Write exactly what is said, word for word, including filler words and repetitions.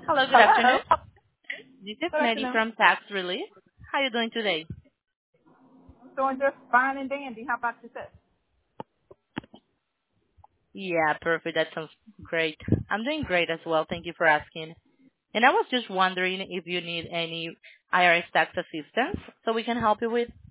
Hello, good afternoon. Hello. This is Good Maddie afternoon. from Tax Relief. How are you doing today? I'm doing just fine and dandy. How about yourself? Yeah, perfect. That sounds great. I'm doing great as well. Thank you for asking. And I was just wondering if you need any I R S tax assistance so we can help you with.